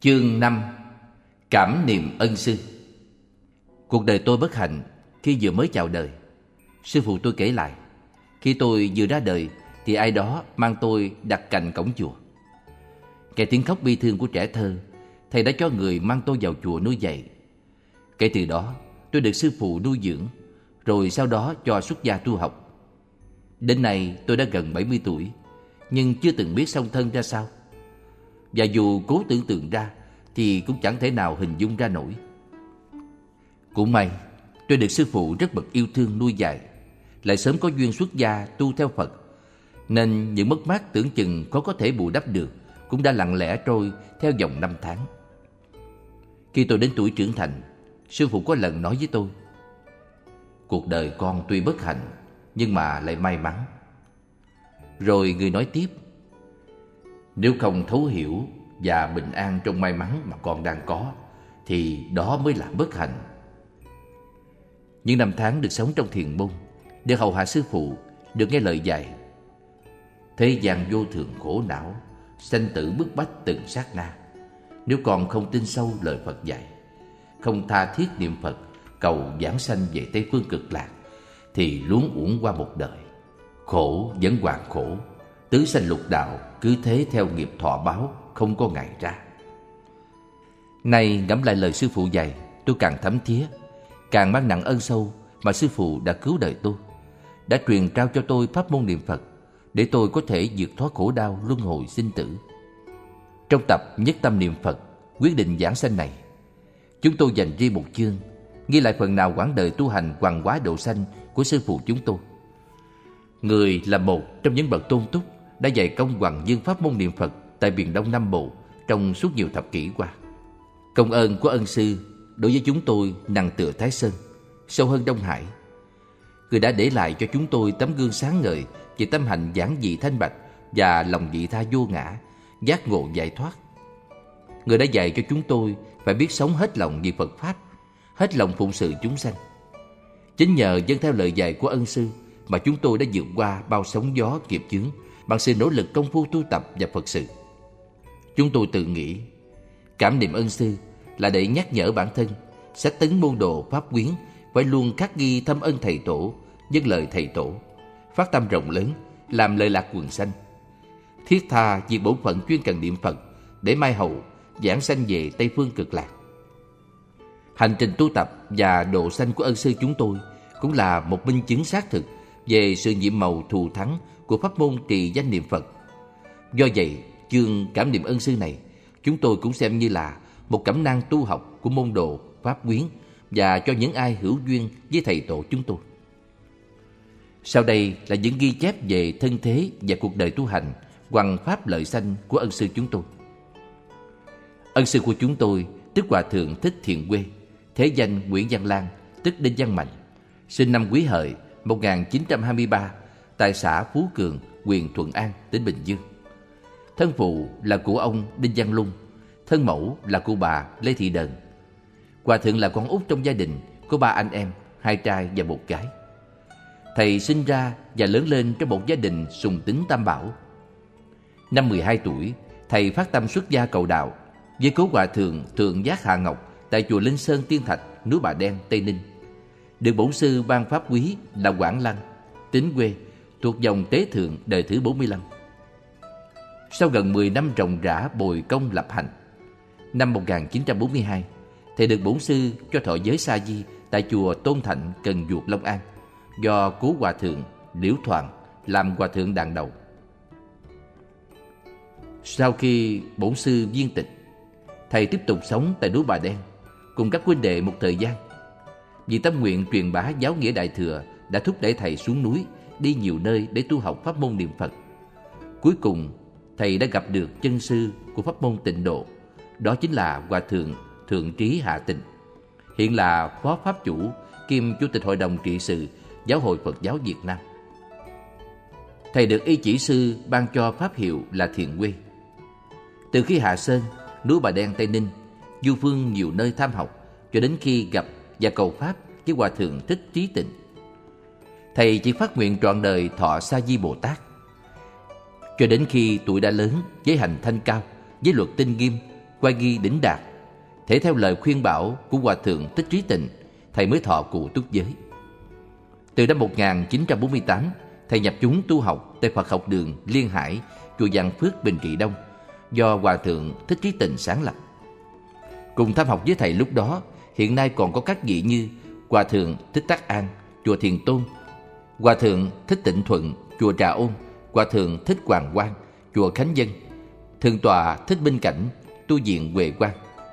Chương 5. Cảm niệm ân sư. Cuộc đời tôi bất hạnh khi vừa mới chào đời. Sư phụ tôi kể lại, khi tôi vừa ra đời thì ai đó mang tôi đặt cạnh cổng chùa. Nghe tiếng khóc bi thương của trẻ thơ, thầy đã cho người mang tôi vào chùa nuôi dạy. Kể từ đó, tôi được sư phụ nuôi dưỡng, rồi sau đó cho xuất gia tu học. Đến nay tôi đã gần 70 tuổi, nhưng chưa từng biết song thân ra sao. Và dù cố tưởng tượng ra thì cũng chẳng thể nào hình dung ra nổi. Cũng may tôi được sư phụ rất bậc yêu thương nuôi dạy, lại sớm có duyên xuất gia tu theo Phật, nên những mất mát tưởng chừng có thể bù đắp được cũng đã lặng lẽ trôi theo dòng năm tháng. Khi tôi đến tuổi trưởng thành, sư phụ có lần nói với tôi: cuộc đời con tuy bất hạnh nhưng mà lại may mắn. Rồi người nói tiếp: nếu không thấu hiểu và bình an trong may mắn mà con đang có thì đó mới là bất hạnh. Những năm tháng được sống trong thiền môn, được hầu hạ sư phụ, được nghe lời dạy: thế gian vô thường khổ não, sanh tử bức bách từng sát na. Nếu con không tin sâu lời Phật dạy, không tha thiết niệm Phật cầu giảng sanh về Tây Phương Cực Lạc, thì luống uổng qua một đời. Khổ vẫn hoàn khổ, tứ sanh lục đạo cứ thế theo nghiệp thọ báo, không có ngày ra. Nay ngẫm lại lời sư phụ dạy, tôi càng thấm thía, càng mang nặng ơn sâu mà sư phụ đã cứu đời tôi, đã truyền trao cho tôi pháp môn niệm Phật để tôi có thể vượt thoát khổ đau luân hồi sinh tử. Trong tập Nhất Tâm Niệm Phật quyết định giảng sanh này, chúng tôi dành riêng một chương ghi lại phần nào quãng đời tu hành hoằng hóa độ sanh của sư phụ chúng tôi. Người là một trong những bậc tôn túc đã dạy công hoằng dương pháp môn niệm Phật tại miền Đông Nam Bộ trong suốt nhiều thập kỷ qua. Công ơn của ân sư đối với chúng tôi nặng tựa Thái Sơn, sâu hơn Đông Hải. Người đã để lại cho chúng tôi tấm gương sáng ngời về tâm hạnh giản dị thanh bạch và lòng vị tha vô ngã, giác ngộ giải thoát. Người đã dạy cho chúng tôi phải biết sống hết lòng vì Phật Pháp, hết lòng phụng sự chúng sanh. Chính nhờ vâng theo lời dạy của ân sư mà chúng tôi đã vượt qua bao sóng gió nghiệp chướng bằng sự nỗ lực công phu tu tập và Phật sự. Chúng tôi tự nghĩ cảm niệm ân sư là để nhắc nhở bản thân sách tấn môn đồ pháp quyến phải luôn khắc ghi thâm ân thầy tổ, vâng lời thầy tổ, phát tâm rộng lớn, làm lợi lạc quần sanh, thiết tha việc bổn phận chuyên cần niệm Phật để mai hậu giảng sanh về Tây Phương Cực Lạc. Hành trình tu tập và độ sanh của ân sư chúng tôi cũng là một minh chứng xác thực về sự nhiệm màu thù thắng của pháp môn trì danh niệm Phật. Do vậy, chương cảm niệm ân sư này chúng tôi cũng xem như là một cẩm nang tu học của môn đồ pháp quyến và cho những ai hữu duyên với thầy tổ chúng tôi. Sau đây là những ghi chép về thân thế và cuộc đời tu hành hoằng pháp lợi sanh của ân sư chúng tôi. Ân sư của chúng tôi tức Hòa Thượng Thích Thiện Quê, thế danh Nguyễn Văn Lan, tức Đinh Văn Mạnh, sinh năm Quý Hợi 1923 tại xã Phú Cường, huyện Thuận An, tỉnh Bình Dương. Thân phụ là của ông Đinh Văn Lung, thân mẫu là của bà Lê Thị Đờn. Hòa thượng là con út trong gia đình, có 3 anh em, 2 trai và 1 gái. Thầy sinh ra và lớn lên trong một gia đình sùng tín tam bảo. Năm 12 tuổi, thầy phát tâm xuất gia cầu đạo với cố hòa thượng Thượng Giác Hạ Ngọc tại chùa Linh Sơn Tiên Thạch, núi Bà Đen, Tây Ninh. Được bổn sư ban pháp quý là Quảng Lăng, Tín Quê, thuộc dòng Tế Thượng đời thứ 45. Sau gần 10 năm ròng rã bồi công lập hành, năm 1942, thầy được bổn sư cho thọ giới sa di tại chùa Tôn Thạnh, Cần Duộc, Long An, do cố hòa thượng Liễu Thoàn làm hòa thượng đàn đầu. Sau khi bổn sư viên tịch, thầy tiếp tục sống tại núi Bà Đen cùng các huynh đệ một thời gian. Vì tâm nguyện truyền bá giáo nghĩa Đại Thừa đã thúc đẩy thầy xuống núi, đi nhiều nơi để tu học pháp môn niệm Phật. Cuối cùng, thầy đã gặp được chân sư của pháp môn Tịnh Độ, đó chính là Hòa thượng Thượng Trí Hạ Tịnh, hiện là phó pháp chủ kiêm chủ tịch hội đồng trị sự Giáo hội Phật giáo Việt Nam. Thầy được y chỉ sư ban cho pháp hiệu là Thiện Quê. Từ khi hạ sơn núi Bà Đen, Tây Ninh, du phương nhiều nơi tham học, cho đến khi gặp và cầu pháp với Hòa thượng Thích Trí Tịnh. Thầy chỉ phát nguyện trọn đời thọ Sa Di Bồ Tát. Cho đến khi tuổi đã lớn, với hành thanh cao, với luật tinh nghiêm, oai nghi đỉnh đạt. Thể theo lời khuyên bảo của Hòa thượng Thích Trí Tịnh, thầy mới thọ cụ túc giới. Từ năm 1948, thầy nhập chúng tu học tại Phật học đường Liên Hải, chùa Vạn Phước, Bình Trị Đông, do Hòa thượng Thích Trí Tịnh sáng lập. Cùng tham học với thầy lúc đó, hiện nay còn có các vị như Hòa thượng Thích Tắc An, chùa Thiền Tôn, Hòa thượng Thích Tịnh Thuận, chùa Trà Ôn, Hòa thượng Thích Hoàng Quang, chùa Khánh Dân, Thượng tọa Thích Minh Cảnh, tu viện Huệ Quang.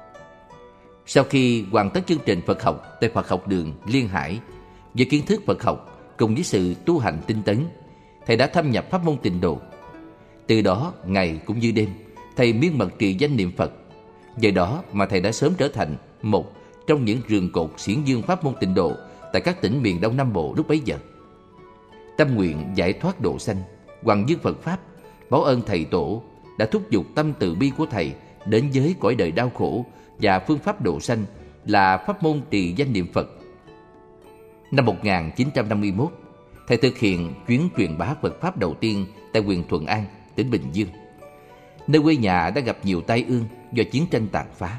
Sau khi hoàn tất chương trình Phật học tại Phật học đường Liên Hải, với kiến thức Phật học cùng với sự tu hành tinh tấn, thầy đã thâm nhập pháp môn Tịnh độ. Từ đó, ngày cũng như đêm, thầy miên mật trì danh niệm Phật. Nhờ đó mà thầy đã sớm trở thành một trong những rường cột xiển dương pháp môn Tịnh độ tại các tỉnh miền Đông Nam Bộ lúc bấy giờ. Tâm nguyện giải thoát độ sanh, hoằng dương Phật pháp, báo ơn thầy tổ đã thúc giục tâm từ bi của thầy đến với cõi đời đau khổ, và phương pháp độ sanh là pháp môn trì danh niệm Phật. Năm 1951, thầy thực hiện chuyến truyền bá Phật pháp đầu tiên tại huyện Thuận An, tỉnh Bình Dương, nơi quê nhà đã gặp nhiều tai ương do chiến tranh tàn phá.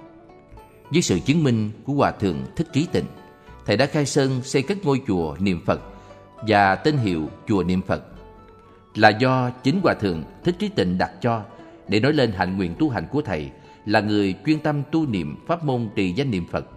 Với sự chứng minh của Hòa thượng Thích Trí Tịnh, thầy đã khai sơn xây cất ngôi chùa niệm Phật và tên hiệu chùa niệm Phật là do chính Hòa thượng Thích Trí Tịnh đặt cho, để nói lên hạnh nguyện tu hành của thầy là người chuyên tâm tu niệm pháp môn trì danh niệm Phật.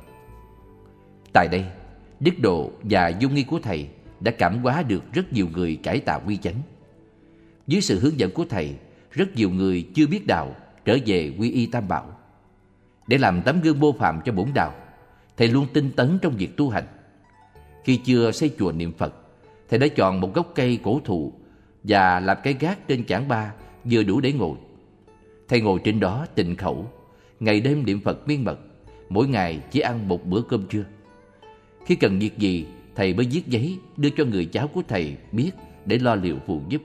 Tại đây, đức độ và dung nghi của thầy đã cảm hóa được rất nhiều người cải tạo quy chánh. Dưới sự hướng dẫn của thầy, rất nhiều người chưa biết đạo trở về quy y Tam Bảo. Để làm tấm gương mô phạm cho bổn đạo, thầy luôn tinh tấn trong việc tu hành. Khi chưa xây chùa niệm Phật, thầy đã chọn một gốc cây cổ thụ và làm cái gác trên chảng ba vừa đủ để ngồi. Thầy ngồi trên đó tịnh khẩu, ngày đêm niệm Phật miên mật, mỗi ngày chỉ ăn một bữa cơm trưa. Khi cần việc gì, thầy mới viết giấy đưa cho người cháu của thầy biết để lo liệu phụ giúp.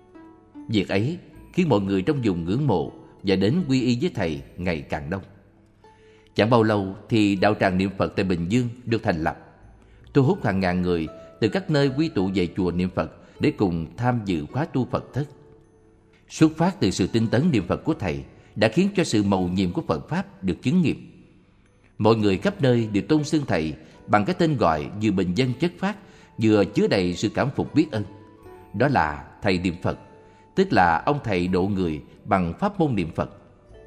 Việc ấy khiến mọi người trong vùng ngưỡng mộ và đến quy y với thầy ngày càng đông. Chẳng bao lâu thì đạo tràng niệm Phật tại Bình Dương được thành lập, thu hút hàng ngàn người từ các nơi quy tụ về chùa niệm Phật để cùng tham dự khóa tu Phật thất. Xuất phát từ sự tinh tấn niệm Phật của thầy đã khiến cho sự mầu nhiệm của Phật pháp được chứng nghiệm. Mọi người khắp nơi đều tôn xưng thầy bằng cái tên gọi vừa bình dân chất phác, vừa chứa đầy sự cảm phục biết ơn. Đó là thầy niệm Phật, tức là ông thầy độ người bằng pháp môn niệm Phật.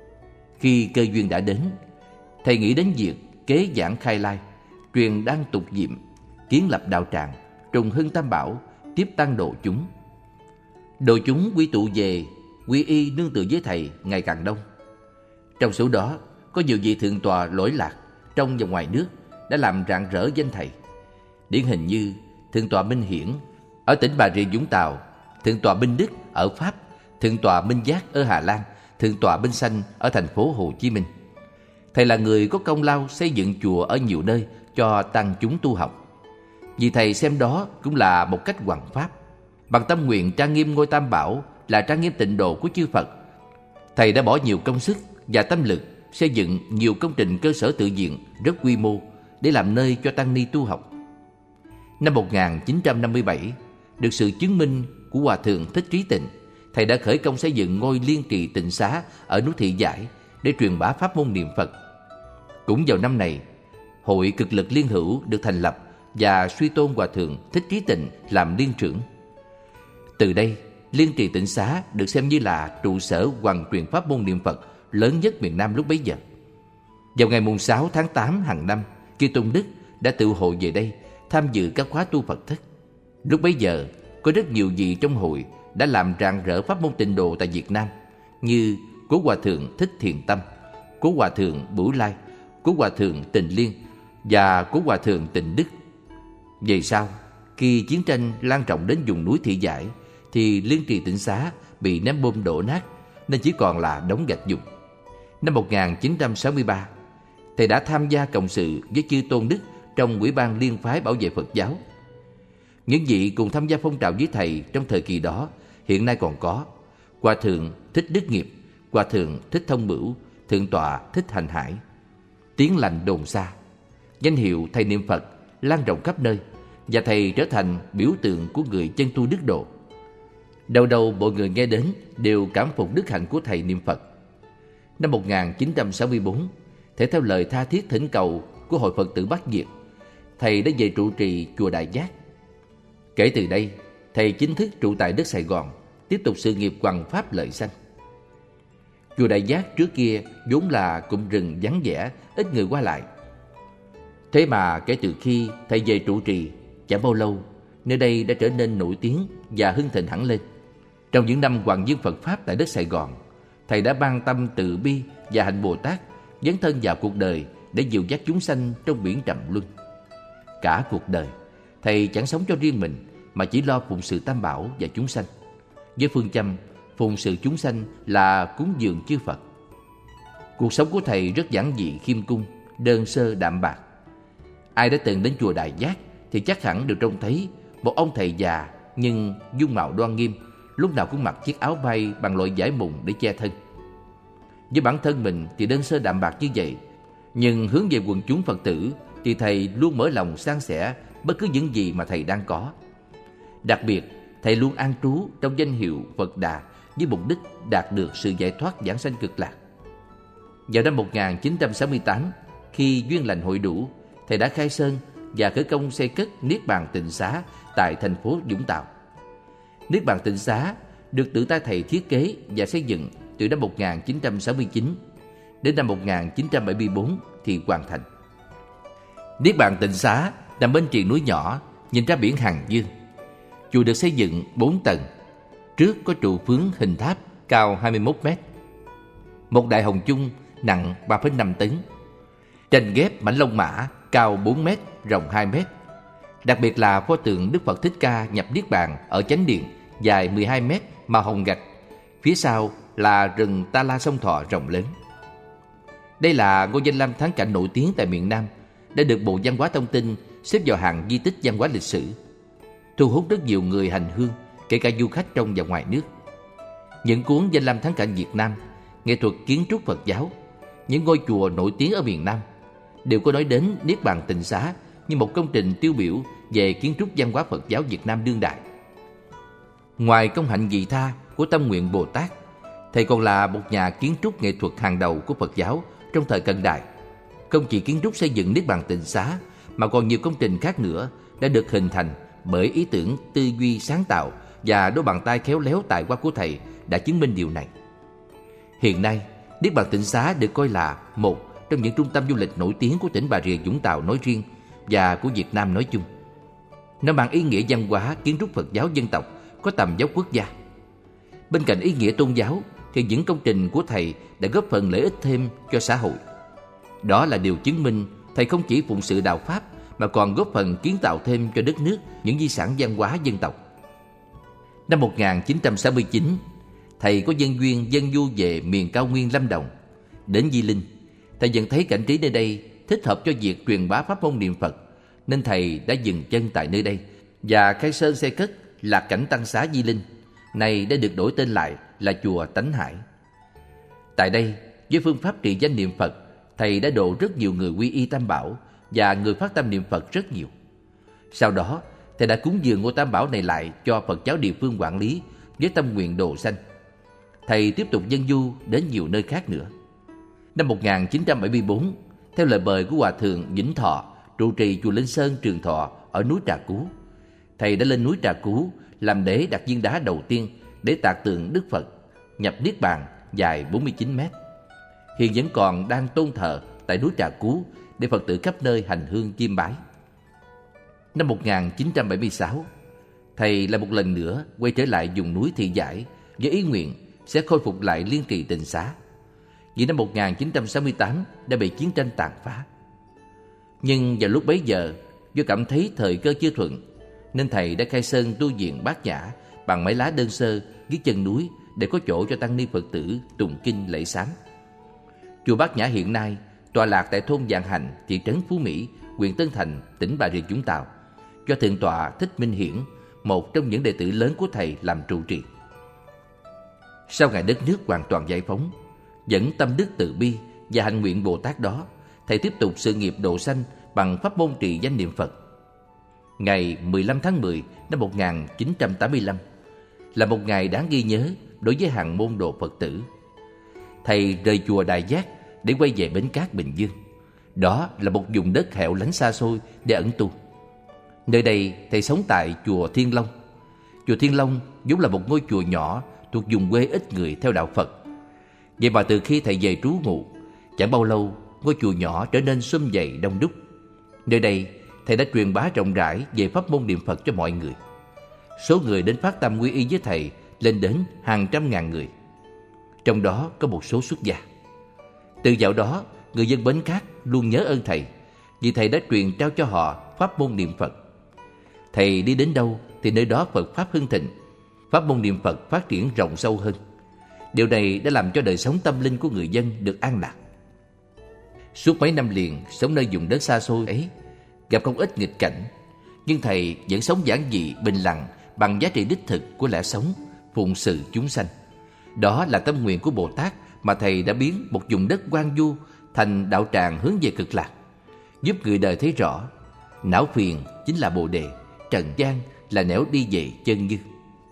Khi cơ duyên đã đến, thầy nghĩ đến việc kế giảng khai lai, truyền đăng tục diệm, kiến lập đạo tràng, trùng hưng Tam Bảo, tiếp tăng độ chúng. Độ chúng quy tụ về quy y nương tựa với thầy ngày càng đông. Trong số đó có nhiều vị thượng tọa lỗi lạc trong và ngoài nước đã làm rạng rỡ danh thầy. Điển hình như thượng tọa Minh Hiển ở tỉnh Bà Rịa Vũng Tàu, thượng tọa Minh Đức ở Pháp, thượng tọa Minh Giác ở Hà Lan, thượng tọa Minh Sanh ở thành phố Hồ Chí Minh. Thầy là người có công lao xây dựng chùa ở nhiều nơi cho tăng chúng tu học. Vì thầy xem đó cũng là một cách hoằng pháp. Bằng tâm nguyện trang nghiêm ngôi Tam Bảo là trang nghiêm tịnh độ của chư Phật, thầy đã bỏ nhiều công sức và tâm lực xây dựng nhiều công trình cơ sở tự viện rất quy mô để làm nơi cho tăng ni tu học. Năm 1957, được sự chứng minh của Hòa thượng Thích Trí Tịnh, thầy đã khởi công xây dựng ngôi Liên Trì Tịnh Xá ở núi Thị Giải để truyền bá pháp môn niệm Phật. Cũng vào năm này, Hội Cực Lực Liên Hữu được thành lập và suy tôn Hòa thượng Thích Trí Tịnh làm liên trưởng. Từ đây, Liên Trì Tịnh Xá được xem như là trụ sở hoàn truyền pháp môn niệm Phật lớn nhất miền Nam lúc bấy giờ. Vào ngày 6 tháng 8 hàng năm, Chư Tôn Đức đã tự hội về đây tham dự các khóa tu Phật thất. Lúc bấy giờ, có rất nhiều vị trong hội đã làm rạng rỡ pháp môn tịnh độ tại Việt Nam, như Cố Hòa thượng Thích Thiền Tâm, Cố Hòa thượng Bửu Lai, Cố Hòa thượng Tịnh Liên và Cố Hòa thượng Tịnh Đức. Về sau, khi chiến tranh lan rộng đến vùng núi Thị Giải, thì Liên Trì Tịnh Xá bị ném bom đổ nát nên chỉ còn là đống gạch dùng. Năm 1963, thầy đã tham gia cộng sự với Chư Tôn Đức trong Ủy ban Liên phái bảo vệ Phật giáo. Những vị cùng tham gia phong trào với thầy trong thời kỳ đó hiện nay còn có Hòa thượng Thích Đức Nghiệp, Hòa thượng Thích Thông Bửu, thượng tọa Thích Hành Hải. Tiếng lành đồn xa, danh hiệu thầy niệm Phật lan rộng khắp nơi và thầy trở thành biểu tượng của người chân tu đức độ. Đầu đầu mọi người nghe đến đều cảm phục đức hạnh của thầy niệm Phật. Năm 1964, thể theo lời tha thiết thỉnh cầu của Hội Phật tử Bắc Việt, thầy đã về trụ trì chùa Đại Giác. Kể từ đây, thầy chính thức trụ tại đất Sài Gòn, tiếp tục sự nghiệp hoằng pháp lợi sanh. Chùa Đại Giác trước kia vốn là cụm rừng vắng vẻ, ít người qua lại. Thế mà kể từ khi thầy về trụ trì, chẳng bao lâu, nơi đây đã trở nên nổi tiếng và hưng thịnh hẳn lên. Trong những năm hoàng dương Phật Pháp tại đất Sài Gòn, thầy đã ban tâm từ bi và hạnh Bồ Tát dấn thân vào cuộc đời để dìu dắt chúng sanh trong biển trầm luân. Cả cuộc đời, thầy chẳng sống cho riêng mình mà chỉ lo phụng sự Tam Bảo và chúng sanh, với phương châm phụng sự chúng sanh là cúng dường chư Phật. Cuộc sống của thầy rất giản dị khiêm cung, đơn sơ đạm bạc. Ai đã từng đến chùa Đại Giác thì chắc hẳn đều trông thấy một ông thầy già nhưng dung mạo đoan nghiêm, lúc nào cũng mặc chiếc áo bay bằng loại vải mùng để che thân. Với bản thân mình thì đơn sơ đạm bạc như vậy, nhưng hướng về quần chúng Phật tử thì thầy luôn mở lòng san sẻ bất cứ những gì mà thầy đang có. Đặc biệt, thầy luôn an trú trong danh hiệu Phật Đà với mục đích đạt được sự giải thoát giảng sanh cực lạc. Vào năm 1968, khi duyên lành hội đủ, thầy đã khai sơn và khởi công xây cất Niết Bàn Tịnh Xá tại thành phố Vũng Tàu. Niết Bàn Tịnh Xá được tự tay thầy thiết kế và xây dựng từ năm 1969 đến năm 1974 thì hoàn thành. Niết Bàn Tịnh Xá nằm bên triền núi nhỏ, nhìn ra biển Hằng Dương. Chùa được xây dựng 4 tầng. Trước có trụ phướng hình tháp cao 21 mét, một đại hồng chung nặng 3,5 tấn, tranh ghép mãnh long mã cao 4 mét, rộng 2 mét. Đặc biệt là pho tượng Đức Phật Thích Ca nhập Niết Bàn ở chánh điện dài 12 mét màu hồng gạch. Phía sau là rừng Ta La Sông Thọ rộng lớn. Đây là ngôi danh lam thắng cảnh nổi tiếng tại miền Nam, đã được Bộ Văn hóa Thông tin xếp vào hàng di tích văn hóa lịch sử, thu hút rất nhiều người hành hương, kể cả du khách trong và ngoài nước. Những cuốn danh lam thắng cảnh Việt Nam, nghệ thuật kiến trúc Phật giáo, những ngôi chùa nổi tiếng ở miền Nam đều có nói đến Niết Bàn Tịnh Xá như một công trình tiêu biểu về kiến trúc văn hóa Phật giáo Việt Nam đương đại. Ngoài công hạnh vị tha của Tâm Nguyện Bồ Tát, thầy còn là một nhà kiến trúc nghệ thuật hàng đầu của Phật giáo trong thời cận đại. Không chỉ kiến trúc xây dựng Niết Bàn Tịnh Xá mà còn nhiều công trình khác nữa đã được hình thành bởi ý tưởng, tư duy sáng tạo và đôi bàn tay khéo léo tài hoa của thầy đã chứng minh điều này. Hiện nay, Niết Bàn Tịnh Xá được coi là một trong những trung tâm du lịch nổi tiếng của tỉnh Bà Rịa Vũng Tàu nói riêng và của Việt Nam nói chung. Nó mang ý nghĩa văn hóa kiến trúc Phật giáo dân tộc có tầm vóc quốc gia. Bên cạnh ý nghĩa tôn giáo thì những công trình của thầy đã góp phần lợi ích thêm cho xã hội. Đó là điều chứng minh thầy không chỉ phụng sự đạo Pháp mà còn góp phần kiến tạo thêm cho đất nước những di sản văn hóa dân tộc. Năm 1969, thầy có nhân duyên dân du về miền cao nguyên Lâm Đồng. Đến Di Linh, thầy nhận thấy cảnh trí nơi đây thích hợp cho việc truyền bá pháp môn niệm Phật, nên thầy đã dừng chân tại nơi đây và khai sơn xây cất Lạc Cảnh Tăng Xá Di Linh, này đã được đổi tên lại là chùa Tánh Hải. Tại đây, với phương pháp trì danh niệm Phật, thầy đã độ rất nhiều người quy y Tam Bảo và người phát tâm niệm Phật rất nhiều. Sau đó, thầy đã cúng dường ngôi Tam Bảo này lại cho Phật giáo địa phương quản lý với tâm nguyện độ sanh. Thầy tiếp tục dân du đến nhiều nơi khác nữa. Năm 1974, theo lời mời của Hòa Thượng Vĩnh Thọ, trụ trì chùa Linh Sơn Trường Thọ ở núi Trà Cú, thầy đã lên núi Trà Cú làm lễ đặt viên đá đầu tiên để tạc tượng Đức Phật nhập Niết Bàn dài 49 mét. Hiện vẫn còn đang tôn thờ tại núi Trà Cú để Phật tử khắp nơi hành hương chiêm bái. Năm 1976, thầy lại một lần nữa quay trở lại vùng núi Thị Giải với ý nguyện sẽ khôi phục lại liên trì Tịnh Xá, vì năm 1968 đã bị chiến tranh tàn phá. Nhưng vào lúc bấy giờ, do cảm thấy thời cơ chưa thuận, nên thầy đã khai sơn tu viện Bát Nhã bằng mấy lá đơn sơ dưới chân núi để có chỗ cho tăng ni Phật tử tụng kinh lễ sám. Chùa Bát Nhã hiện nay tọa lạc tại thôn Vạn Hành, thị trấn Phú Mỹ, huyện Tân Thành, tỉnh Bà Rịa Vũng Tàu, do Thượng tọa Thích Minh Hiển, một trong những đệ tử lớn của thầy, làm trụ trì. Sau ngày đất nước hoàn toàn giải phóng, dẫn tâm đức từ bi và hạnh nguyện Bồ Tát đó, thầy tiếp tục sự nghiệp độ sanh bằng pháp môn trì danh niệm Phật. Ngày 15 tháng 10 năm 1985 là một ngày đáng ghi nhớ đối với hàng môn đồ Phật tử. thầy rời chùa Đại Giác để quay về Bến Cát, Bình Dương. Đó là một vùng đất hẻo lánh xa xôi để ẩn tu. Nơi đây thầy sống tại chùa Thiên Long. Chùa Thiên Long vốn là một ngôi chùa nhỏ thuộc vùng quê ít người theo đạo Phật. Vậy mà từ khi thầy về trú ngụ, chẳng bao lâu ngôi chùa nhỏ trở nên sum vầy đông đúc. Nơi đây thầy đã truyền bá rộng rãi về pháp môn niệm Phật cho mọi người. Số người đến phát tâm quy y với thầy lên đến hàng trăm ngàn người, trong đó có một số xuất gia. Từ dạo đó, người dân Bến Cát luôn nhớ ơn thầy, vì thầy đã truyền trao cho họ pháp môn niệm Phật. Thầy đi đến đâu thì nơi đó Phật pháp hưng thịnh, pháp môn niệm Phật phát triển rộng sâu hơn. Điều này đã làm cho đời sống tâm linh của người dân được an lạc. Suốt mấy năm liền sống nơi vùng đất xa xôi ấy, gặp không ít nghịch cảnh, nhưng thầy vẫn sống giản dị, bình lặng bằng giá trị đích thực của lẽ sống, phụng sự chúng sanh. Đó là tâm nguyện của Bồ Tát mà thầy đã biến một vùng đất hoang vu thành đạo tràng hướng về cực lạc, giúp người đời thấy rõ não phiền chính là Bồ Đề, trần gian là nẻo đi về chân như.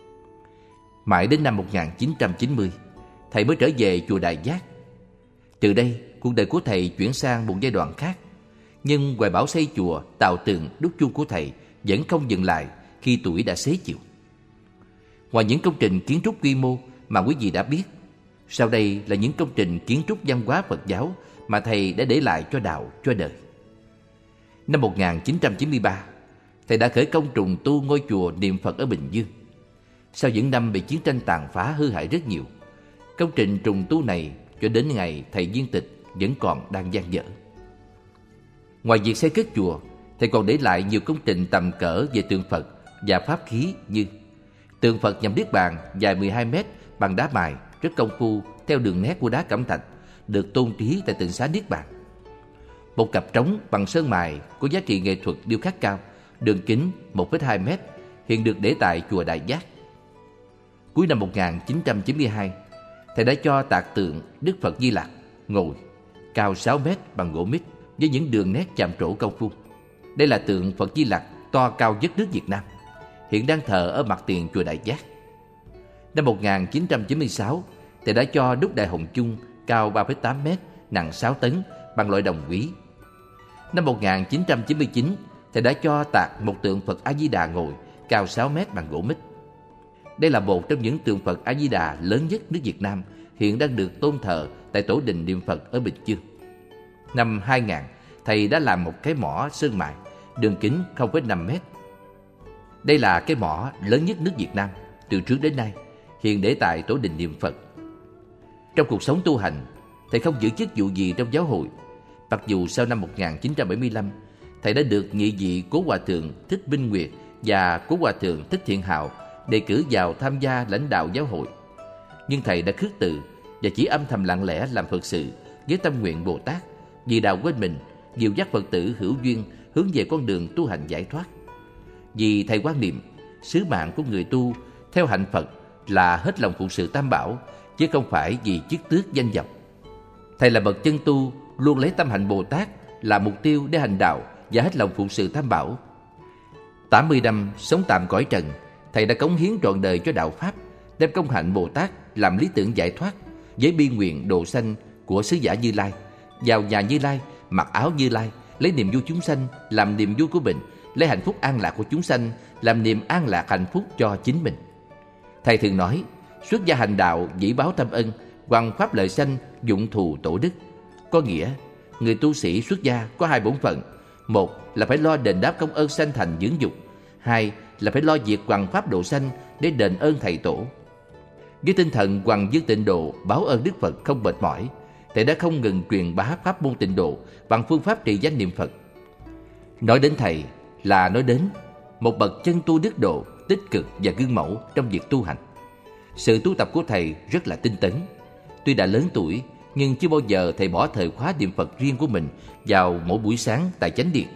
Mãi đến năm 1990, thầy mới trở về chùa Đại Giác. Từ đây, cuộc đời của thầy chuyển sang một giai đoạn khác. Nhưng hoài bão xây chùa, tạo tường, đúc chuông của thầy vẫn không dừng lại khi tuổi đã xế chiều. Ngoài những công trình kiến trúc quy mô mà quý vị đã biết, sau đây là những công trình kiến trúc văn hóa Phật giáo mà thầy đã để lại cho đạo, cho đời. Năm 1993, thầy đã khởi công trùng tu ngôi chùa niệm Phật ở Bình Dương. Sau những năm bị chiến tranh tàn phá hư hại rất nhiều, công trình trùng tu này cho đến ngày thầy viên tịch vẫn còn đang dang dở. Ngoài việc xây cất chùa, thầy còn để lại nhiều công trình tầm cỡ về tượng Phật và pháp khí như tượng Phật nhằm Niết Bàn dài 12 mét bằng đá mài rất công phu theo đường nét của đá cẩm thạch, được tôn trí tại tịnh xá Niết Bàn. Một cặp trống bằng sơn mài có giá trị nghệ thuật điêu khắc cao, đường kính 1,2 mét, hiện được để tại chùa Đại Giác. Cuối năm 1992, thầy đã cho tạc tượng Đức Phật Di Lặc ngồi cao 6 mét bằng gỗ mít với những đường nét chạm trổ công phu. Đây là tượng Phật Di Lặc to cao nhất nước Việt Nam, hiện đang thờ ở mặt tiền chùa Đại Giác. Năm 1996, thầy đã cho đúc Đại Hồng Chung cao 3,8 mét, nặng 6 tấn bằng loại đồng quý. Năm 1999, thầy đã cho tạc một tượng Phật A Di Đà ngồi cao 6 mét bằng gỗ mít. Đây là một trong những tượng Phật A Di Đà lớn nhất nước Việt Nam, hiện đang được tôn thờ tại tổ đình niệm Phật ở Bình Dương. Năm 2000, thầy đã làm một cái mỏ sơn mài, đường kính 0,5 mét. Đây là cái mỏ lớn nhất nước Việt Nam từ trước đến nay, hiện để tại tổ đình niệm Phật. Trong cuộc sống tu hành, thầy không giữ chức vụ gì trong giáo hội. Mặc dù sau năm 1975, thầy đã được nhị vị Cố Hòa Thượng Thích Minh Nguyệt và Cố Hòa Thượng Thích Thiện Hạo đề cử vào tham gia lãnh đạo giáo hội. Nhưng thầy đã khước từ và chỉ âm thầm lặng lẽ làm Phật sự với tâm nguyện Bồ Tát, vì đạo quên mình, dìu dắt Phật tử hữu duyên hướng về con đường tu hành giải thoát. Vì thầy quan niệm sứ mạng của người tu theo hạnh Phật là hết lòng phụng sự Tam Bảo, chứ không phải vì chức tước danh vọng. Thầy là bậc chân tu, luôn lấy tâm hạnh Bồ Tát là mục tiêu để hành đạo và hết lòng phụng sự Tam Bảo. 80 năm sống tạm cõi trần, thầy đã cống hiến trọn đời cho đạo Pháp, đem công hạnh Bồ Tát làm lý tưởng giải thoát, với bi nguyện độ sanh của sứ giả Như Lai, vào nhà Như Lai, mặc áo Như Lai, lấy niềm vui chúng sanh làm niềm vui của mình, lấy hạnh phúc an lạc của chúng sanh làm niềm an lạc hạnh phúc cho chính mình. Thầy thường nói, xuất gia hành đạo dĩ báo tâm ân, hoằng pháp lợi sanh, dụng thù tổ đức. Có nghĩa, người tu sĩ xuất gia có hai bổn phận. Một là phải lo đền đáp công ơn sanh thành dưỡng dục. Hai là phải lo việc hoằng pháp độ sanh để đền ơn thầy tổ. Với tinh thần hoằng dương tịnh độ, báo ơn Đức Phật không mệt mỏi, thầy đã không ngừng truyền bá pháp môn tịnh độ bằng phương pháp trì danh niệm Phật. Nói đến thầy là nói đến một bậc chân tu đức độ, tích cực và gương mẫu trong việc tu hành. Sự tu tập của thầy rất là tinh tấn. Tuy đã lớn tuổi, nhưng chưa bao giờ thầy bỏ thời khóa niệm Phật riêng của mình vào mỗi buổi sáng tại chánh điện.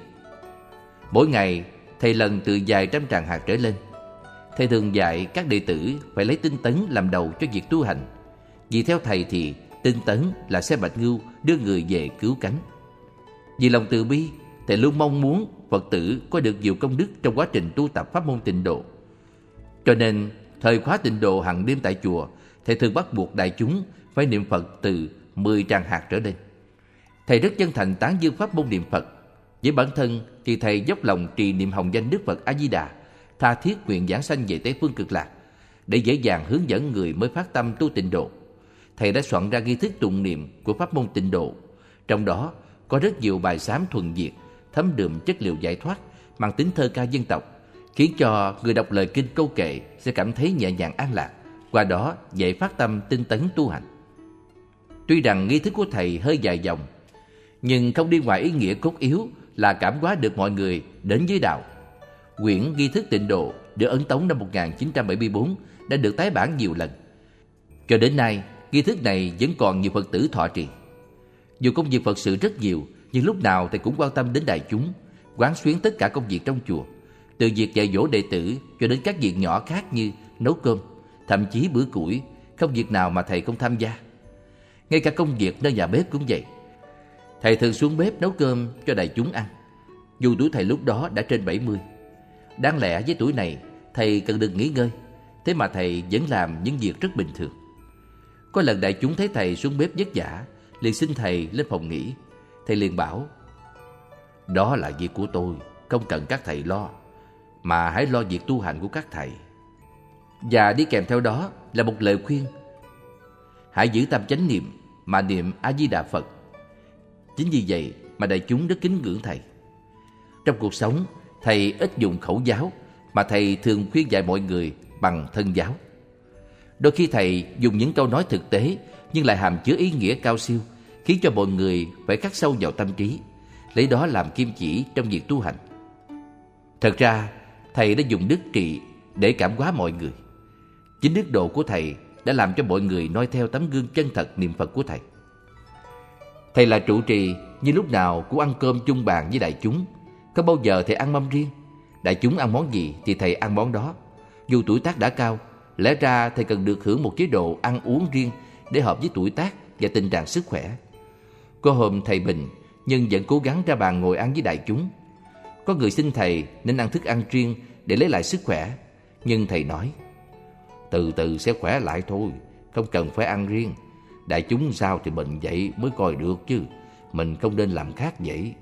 Mỗi ngày, thầy lần từ vài trăm tràng hạt trở lên. Thầy thường dạy các đệ tử phải lấy tinh tấn làm đầu cho việc tu hành. Vì theo thầy thì tinh tấn là xe bạch ngưu đưa người về cứu cánh. Vì lòng từ bi, thầy luôn mong muốn Phật tử có được nhiều công đức trong quá trình tu tập pháp môn tịnh độ. Cho nên, thời khóa tịnh độ hàng đêm tại chùa, thầy thường bắt buộc đại chúng phải niệm Phật từ 10 tràng hạt trở lên. Thầy rất chân thành tán dương pháp môn niệm Phật. Với bản thân thì thầy dốc lòng trì niệm hồng danh Đức Phật A Di Đà, tha thiết nguyện giảng sanh về Tây phương Cực Lạc, để dễ dàng hướng dẫn người mới phát tâm tu tịnh độ. Thầy đã soạn ra nghi thức tụng niệm của pháp môn tịnh độ, trong đó có rất nhiều bài sám thuần việt, thấm đượm chất liệu giải thoát, mang tính thơ ca dân tộc, khiến cho người đọc lời kinh câu kệ sẽ cảm thấy nhẹ nhàng an lạc, qua đó dễ phát tâm tinh tấn tu hành. Tuy rằng nghi thức của thầy hơi dài dòng, nhưng không đi ngoài ý nghĩa cốt yếu là cảm hóa được mọi người đến với đạo. Quyển nghi thức tịnh độ được ấn tống năm 1974 đã được tái bản nhiều lần. Cho đến nay, nghi thức này vẫn còn nhiều Phật tử thọ trì. Dù công việc Phật sự rất nhiều, nhưng lúc nào thầy cũng quan tâm đến đại chúng, quán xuyến tất cả công việc trong chùa, từ việc dạy dỗ đệ tử cho đến các việc nhỏ khác như nấu cơm, thậm chí bữa củi, không việc nào mà thầy không tham gia. Ngay cả công việc nơi nhà bếp cũng vậy. Thầy thường xuống bếp nấu cơm cho đại chúng ăn, dù tuổi thầy lúc đó đã trên 70. Đáng lẽ với tuổi này, thầy cần được nghỉ ngơi, thế mà thầy vẫn làm những việc rất bình thường. Có lần đại chúng thấy thầy xuống bếp vất vả, liền xin thầy lên phòng nghỉ. Thầy liền bảo: "Đó là việc của tôi, không cần các thầy lo, mà hãy lo việc tu hành của các thầy." Và đi kèm theo đó là một lời khuyên: hãy giữ tâm chánh niệm mà niệm A Di Đà Phật. Chính vì vậy mà đại chúng rất kính ngưỡng thầy. Trong cuộc sống, thầy ít dùng khẩu giáo, mà thầy thường khuyên dạy mọi người bằng thân giáo. Đôi khi thầy dùng những câu nói thực tế nhưng lại hàm chứa ý nghĩa cao siêu, khiến cho mọi người phải khắc sâu vào tâm trí, lấy đó làm kim chỉ trong việc tu hành. Thật ra, thầy đã dùng đức trị để cảm hóa mọi người. Chính đức độ của thầy đã làm cho mọi người noi theo tấm gương chân thật niệm Phật của thầy. Thầy là trụ trì, nhưng lúc nào cũng ăn cơm chung bàn với đại chúng. Không bao giờ thầy ăn mâm riêng. Đại chúng ăn món gì thì thầy ăn món đó. Dù tuổi tác đã cao, lẽ ra thầy cần được hưởng một chế độ ăn uống riêng để hợp với tuổi tác và tình trạng sức khỏe. Có hôm thầy bệnh, nhưng vẫn cố gắng ra bàn ngồi ăn với đại chúng. Có người xin thầy nên ăn thức ăn riêng để lấy lại sức khỏe, nhưng thầy nói: "Từ từ sẽ khỏe lại thôi, không cần phải ăn riêng. Đại chúng sao thì bệnh vậy mới coi được chứ, mình không nên làm khác vậy."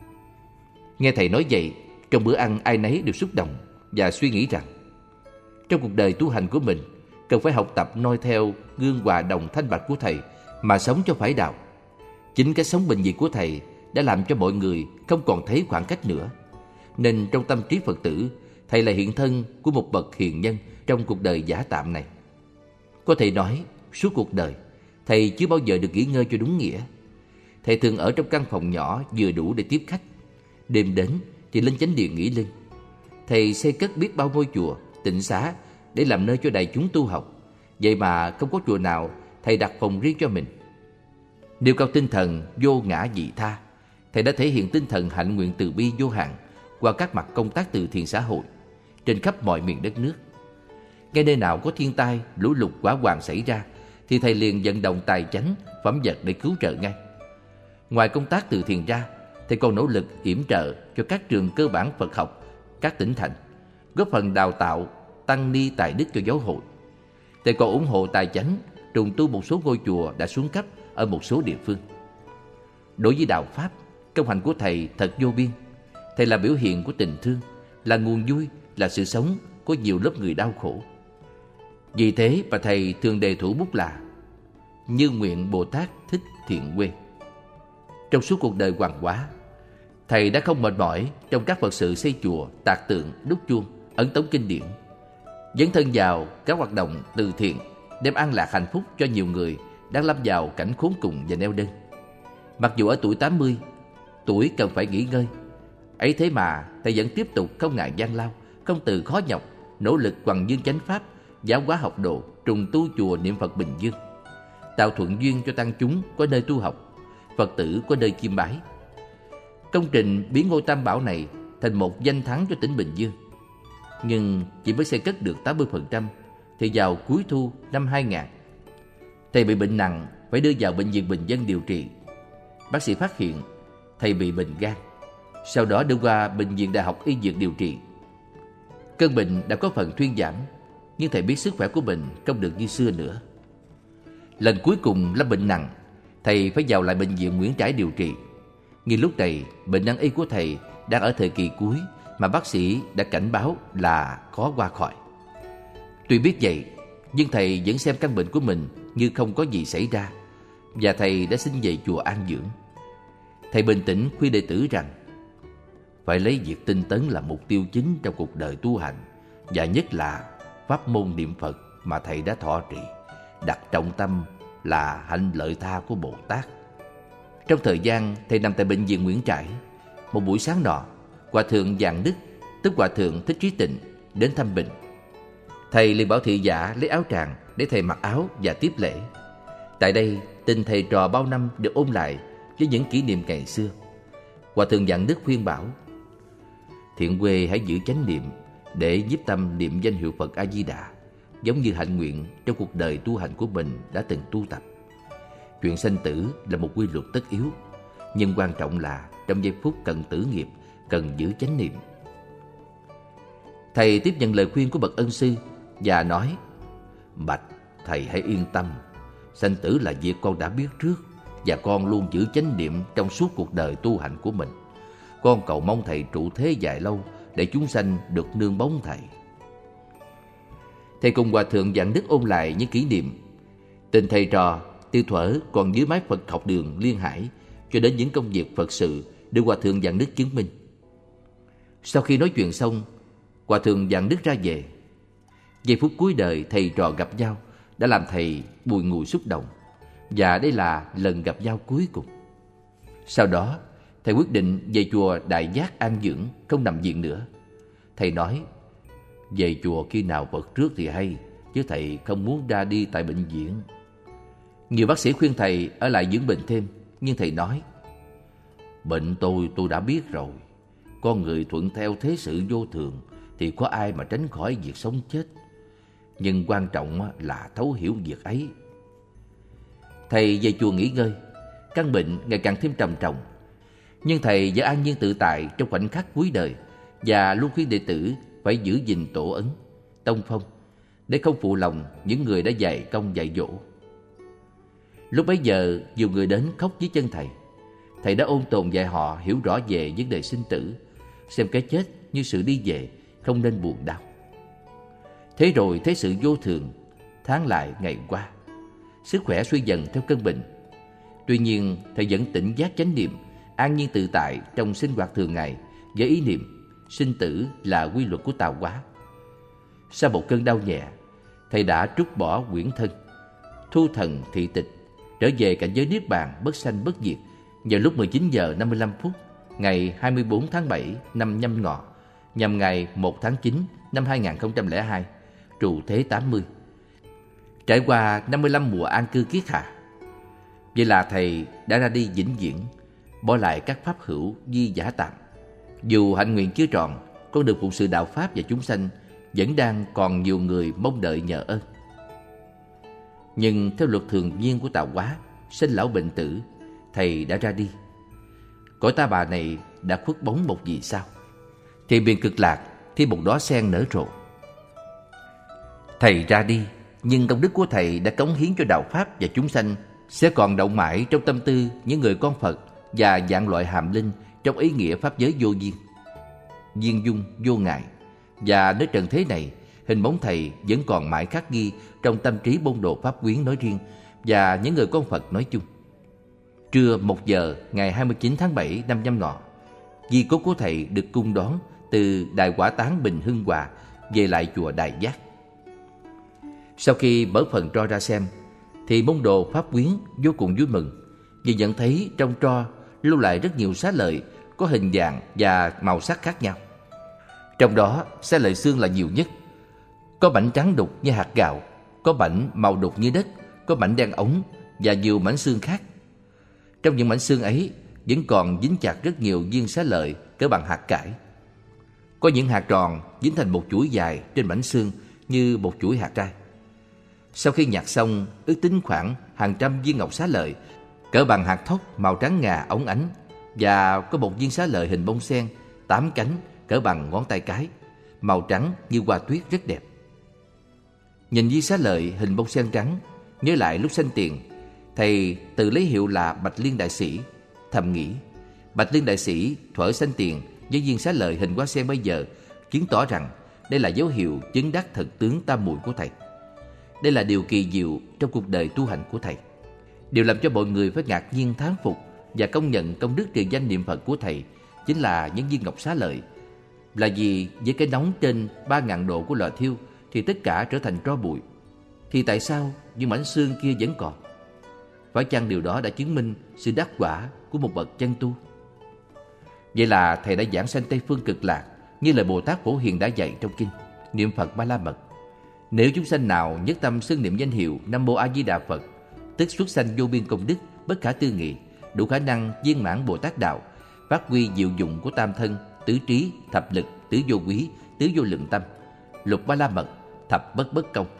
Nghe thầy nói vậy, trong bữa ăn ai nấy đều xúc động và suy nghĩ rằng trong cuộc đời tu hành của mình cần phải học tập noi theo gương hòa đồng thanh bạch của thầy mà sống cho phải đạo. Chính cái sống bình dị của thầy đã làm cho mọi người không còn thấy khoảng cách nữa. Nên trong tâm trí Phật tử, thầy là hiện thân của một bậc hiền nhân trong cuộc đời giả tạm này. Có thể nói, suốt cuộc đời, thầy chưa bao giờ được nghỉ ngơi cho đúng nghĩa. Thầy thường ở trong căn phòng nhỏ vừa đủ để tiếp khách. Đêm đến thì lên chánh điện nghỉ lưng. Thầy xây cất biết bao ngôi chùa, tịnh xá để làm nơi cho đại chúng tu học. Vậy mà không có chùa nào thầy đặt phòng riêng cho mình. Nêu cao tinh thần vô ngã vị tha, thầy đã thể hiện tinh thần hạnh nguyện từ bi vô hạn qua các mặt công tác từ thiện xã hội trên khắp mọi miền đất nước. Ngay nơi nào có thiên tai, lũ lụt hỏa hoạn xảy ra thì thầy liền vận động tài chánh, phẩm vật để cứu trợ ngay. Ngoài công tác từ thiện ra, thầy còn nỗ lực yểm trợ cho các trường cơ bản Phật học các tỉnh thành, góp phần đào tạo tăng ni tài đức cho giáo hội. Thầy còn ủng hộ tài chánh trùng tu một số ngôi chùa đã xuống cấp ở một số địa phương. Đối với đạo pháp, công hạnh của thầy thật vô biên. Thầy là biểu hiện của tình thương, là nguồn vui, là sự sống của nhiều lớp người đau khổ. Vì thế mà thầy thường đề thủ bút là Như Nguyện Bồ Tát Thích Thiện Quê. Trong suốt cuộc đời hoàng hóa, thầy đã không mệt mỏi trong các Phật sự xây chùa, tạc tượng, đúc chuông, ấn tống kinh điển, dấn thân vào các hoạt động từ thiện, đem an lạc hạnh phúc cho nhiều người đang lâm vào cảnh khốn cùng và neo đơn. Mặc dù ở tuổi 80, tuổi cần phải nghỉ ngơi, ấy thế mà thầy vẫn tiếp tục không ngại gian lao, không từ khó nhọc, nỗ lực hoằng dương chánh pháp, giáo hóa học độ, trùng tu chùa niệm Phật Bình Dương, tạo thuận duyên cho tăng chúng có nơi tu học, Phật tử có nơi chiêm bái. Công trình biến ngôi Tam Bảo này thành một danh thắng cho tỉnh Bình Dương. Nhưng chỉ mới xây cất được 80% thì vào cuối thu năm 2000, thầy bị bệnh nặng, phải đưa vào bệnh viện Bình Dân điều trị. Bác sĩ phát hiện thầy bị bệnh gan, sau đó đưa qua bệnh viện Đại học Y Dược điều trị. Cơn bệnh đã có phần thuyên giảm, nhưng thầy biết sức khỏe của mình không được như xưa nữa. Lần cuối cùng Lâm bệnh nặng, thầy phải vào lại bệnh viện Nguyễn Trãi điều trị. Ngay lúc này, bệnh nan y của thầy đang ở thời kỳ cuối mà bác sĩ đã cảnh báo là khó qua khỏi. Tuy biết vậy, nhưng thầy vẫn xem căn bệnh của mình như không có gì xảy ra, và thầy đã xin về chùa an dưỡng. Thầy bình tĩnh khuyên đệ tử rằng phải lấy việc tinh tấn là mục tiêu chính trong cuộc đời tu hành, và nhất là pháp môn niệm Phật mà thầy đã thọ trì, đặt trọng tâm là hạnh lợi tha của Bồ Tát. Trong thời gian thầy nằm tại bệnh viện Nguyễn Trãi, một buổi sáng nọ, Hòa thượng Vạn Đức, tức Hòa thượng Thích Trí Tịnh, đến thăm bệnh. Thầy liền bảo thị giả lấy áo tràng để thầy mặc áo và tiếp lễ. Tại đây, tình thầy trò bao năm được ôn lại với những kỷ niệm ngày xưa. Hòa thượng Vạn Đức khuyên bảo: Thiện Huê hãy giữ chánh niệm để nhiếp tâm niệm danh hiệu Phật A Di Đà, giống như hạnh nguyện trong cuộc đời tu hành của mình đã từng tu tập. Chuyện sanh tử là một quy luật tất yếu, nhưng quan trọng là trong giây phút cần tử nghiệp, cần giữ chánh niệm. Thầy tiếp nhận lời khuyên của bậc ân sư và nói: Bạch thầy hãy yên tâm, sanh tử là việc con đã biết trước, và con luôn giữ chánh niệm trong suốt cuộc đời tu hành của mình. Con cầu mong thầy trụ thế dài lâu để chúng sanh được nương bóng thầy. Thầy cùng Hòa thượng Vạn Đức ôn lại những kỷ niệm. Tình thầy trò từ thuở còn dưới mái Phật học đường Liên Hải cho đến những công việc Phật sự được Hòa thượng Vạn Đức chứng minh. Sau khi nói chuyện xong, Hòa thượng Vạn Đức ra về. Giây phút cuối đời thầy trò gặp nhau đã làm thầy bùi ngùi xúc động, và đây là lần gặp nhau cuối cùng. Sau đó, thầy quyết định về chùa Đại Giác an dưỡng, không nằm viện nữa. Thầy nói: Về chùa khi nào Phật trước thì hay, chứ thầy không muốn ra đi tại bệnh viện. Nhiều bác sĩ khuyên thầy ở lại dưỡng bệnh thêm, nhưng thầy nói: Bệnh tôi đã biết rồi. Con người thuận theo thế sự vô thường thì có ai mà tránh khỏi việc sống chết. Nhưng quan trọng là thấu hiểu việc ấy. Thầy về chùa nghỉ ngơi. Căn bệnh ngày càng thêm trầm trọng, nhưng thầy vẫn an nhiên tự tại trong khoảnh khắc cuối đời, và luôn khuyên đệ tử phải giữ gìn tổ ấn, tông phong, để không phụ lòng những người đã dày công dạy dỗ. Lúc bấy giờ, nhiều người đến khóc dưới chân thầy. Thầy đã ôn tồn dạy họ hiểu rõ về vấn đề sinh tử, xem cái chết như sự đi về, không nên buồn đau. Thế rồi thế sự vô thường, tháng lại ngày qua, sức khỏe suy dần theo cơn bệnh. Tuy nhiên, thầy vẫn tỉnh giác chánh niệm, an nhiên tự tại trong sinh hoạt thường ngày, với ý niệm sinh tử là quy luật của tạo hóa. Sau một cơn đau nhẹ, thầy đã trút bỏ quyển thân, thu thần thị tịch, trở về cảnh giới niết bàn bất sanh bất diệt vào lúc 19 giờ 55 phút ngày 24 tháng 7 năm Nhâm Ngọ, nhằm ngày 1 tháng 9 năm 2002, trụ thế 80, trải qua 55 mùa an cư kiết hạ. Vậy là thầy đã ra đi vĩnh viễn, bỏ lại các pháp hữu di giả tạm. Dù hạnh nguyện chưa tròn, con đường phụng sự đạo pháp và chúng sanh vẫn đang còn nhiều người mong đợi nhờ ơn. Nhưng theo luật thường nhiên của tạo hóa, sinh lão bệnh tử, thầy đã ra đi. Cõi ta bà này đã khuất bóng một vì sao, thì miền cực lạc thì một đóa sen nở rộ. Thầy ra đi, nhưng công đức của thầy đã cống hiến cho đạo pháp và chúng sanh sẽ còn động mãi trong tâm tư những người con Phật và vạn loại hàm linh trong ý nghĩa pháp giới vô duyên, duyên dung vô ngại. Và nơi trần thế này, hình bóng thầy vẫn còn mãi khắc ghi trong tâm trí môn đồ pháp quyến nói riêng và những người con Phật nói chung. Trưa 1 giờ ngày 29 tháng 7 năm Nhâm Ngọ, di cốt của thầy được cung đón từ Đài Quả Táng Bình Hưng Hòa về lại chùa Đại Giác. Sau khi mở phần tro ra xem, thì môn đồ pháp quyến vô cùng vui mừng vì nhận thấy trong tro lưu lại rất nhiều xá lợi có hình dạng và màu sắc khác nhau. Trong đó, xá lợi xương là nhiều nhất. Có mảnh trắng đục như hạt gạo, có mảnh màu đục như đất, có mảnh đen ống và nhiều mảnh xương khác. Trong những mảnh xương ấy vẫn còn dính chặt rất nhiều viên xá lợi cỡ bằng hạt cải. Có những hạt tròn dính thành một chuỗi dài trên mảnh xương như một chuỗi hạt trai. Sau khi nhặt xong, ước tính khoảng hàng trăm viên ngọc xá lợi cỡ bằng hạt thóc màu trắng ngà óng ánh, và có một viên xá lợi hình bông sen 8 cánh cỡ bằng ngón tay cái, màu trắng như hoa tuyết rất đẹp. Nhìn viên xá lợi hình bông sen trắng, Nhớ lại lúc sanh tiền, thầy tự lấy hiệu là Bạch Liên Đại Sĩ. Thầm nghĩ, Bạch Liên Đại Sĩ thuở sanh tiền với viên xá lợi hình hoa sen bây giờ chứng tỏ rằng đây là dấu hiệu chứng đắc thật tướng tam muội của thầy. Đây là điều kỳ diệu trong cuộc đời tu hành của thầy. Điều làm cho mọi người phải ngạc nhiên thán phục và công nhận công đức trì danh niệm Phật của thầy chính là những viên ngọc xá lợi. Là vì với cái nóng trên 3.000 độ của lò thiêu thì tất cả trở thành tro bụi. Thì tại sao những mảnh xương kia vẫn còn? Phải chăng điều đó đã chứng minh sự đắc quả của một bậc chân tu? Vậy là thầy đã giảng sanh Tây Phương Cực Lạc như lời Bồ Tát Phổ Hiền đã dạy trong kinh Niệm Phật Ba La Mật. Nếu chúng sanh nào nhất tâm xưng niệm danh hiệu Nam Mô A Di Đà Phật, tức xuất sanh vô biên công đức, bất khả tư nghị, đủ khả năng viên mãn Bồ Tát đạo, phát huy diệu dụng của tam thân, tứ trí, thập lực, tứ vô quý, tứ vô lượng tâm, lục ba la mật, thập bất bất công.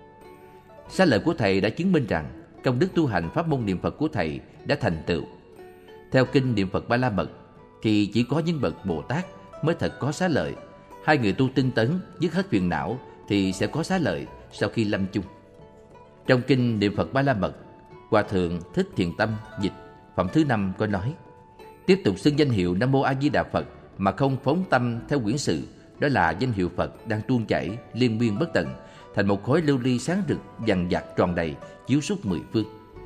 Xá lợi của thầy đã chứng minh rằng công đức tu hành pháp môn niệm Phật của thầy đã thành tựu. Theo kinh Niệm Phật Ba La Mật thì chỉ có những bậc Bồ Tát mới thật có xá lợi. Hai người tu tinh tấn dứt hết phiền não thì sẽ có xá lợi sau khi lâm chung. Trong kinh Niệm Phật Ba La Mật, Hòa thượng Thích Thiện Tâm dịch phẩm thứ 5 có nói: tiếp tục xưng danh hiệu Nam Mô A Di Đà Phật mà không phóng tâm theo quyển sự, đó là danh hiệu Phật đang tuôn chảy liên miên bất tận, thành một khối lưu ly sáng rực dằng dặc tròn đầy chiếu suốt mười phương.